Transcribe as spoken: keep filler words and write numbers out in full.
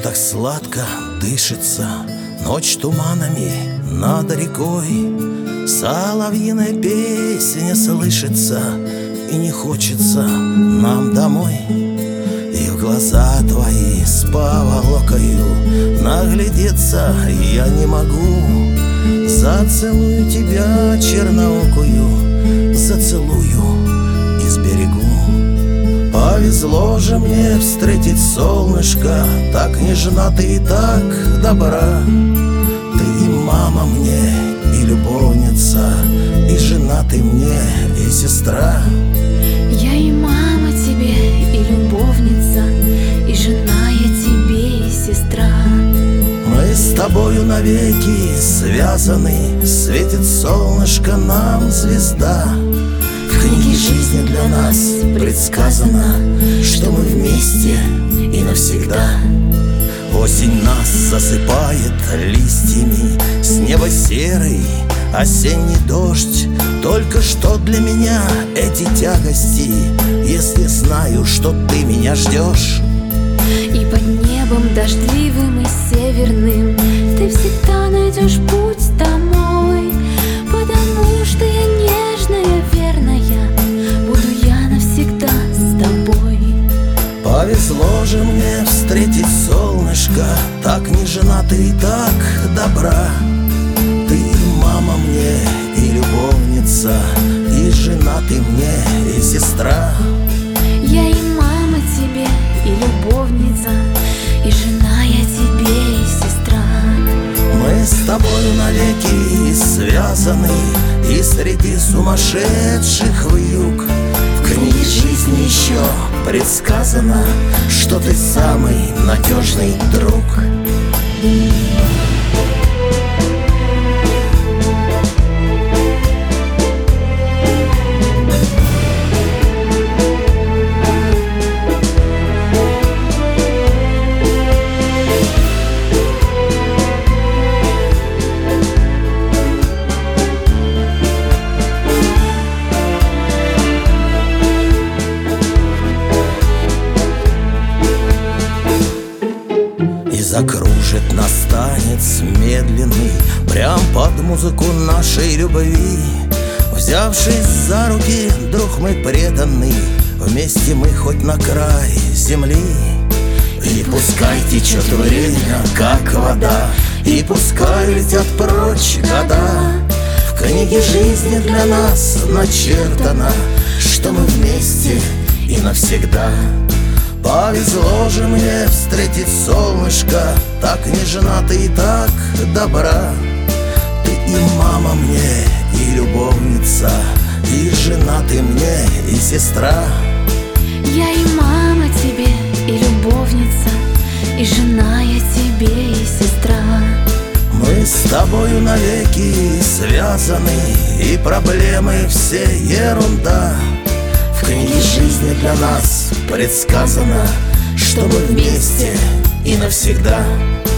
так сладко дышится, ночь туманами над рекой. Соловьиная песня слышится, и не хочется нам домой. И в глаза твои с поволокою наглядеться я не могу. Зацелую тебя, черноокую, зацелую и сберегу. Повезло же мне встретить солнышко, так нежна ты и так добра. Ты и мама мне, и любовница, и жена ты мне, и сестра. Я и мама тебе, и любовница, и жена я тебе, и сестра. Мы с тобою навеки связаны, светит солнышко нам звезда. В книге жизни для нас предсказано, что мы вместе и навсегда. Осень нас засыпает листьями, с неба серый осенний дождь. Только что для меня эти тягости, если знаю, что ты меня ждешь. И под небом дождливым и северным ты всегда найдешь путь домой. Потому что я нежная, верная, буду я навсегда с тобой. Повезло же мне встретить солнышко, так нежна ты и так добра. Ты и мама мне, и любовница, и жена ты мне, и сестра. Я и мама тебе, и любовница, и жена я тебе, и сестра. Мы с тобою навеки связаны, и среди сумасшедших вьюг в книге жизни еще предсказано, что ты самый надежный друг. Закружит нас танец медленный прям под музыку нашей любви. Взявшись за руки, друг мы преданный, вместе мы хоть на край земли. И пускай течет время, как вода, и пускай летят прочь года. В книге жизни для нас начертано, что мы вместе и навсегда. Повезло же мне встретить солнышко, так нежна ты и так добра. Ты и мама мне, и любовница, и жена ты мне, и сестра. Я и мама тебе, и любовница, и жена я тебе, и сестра. Мы с тобою навеки связаны, и проблемы все ерунда. В книге жизни для нас предсказано, что мы вместе и навсегда.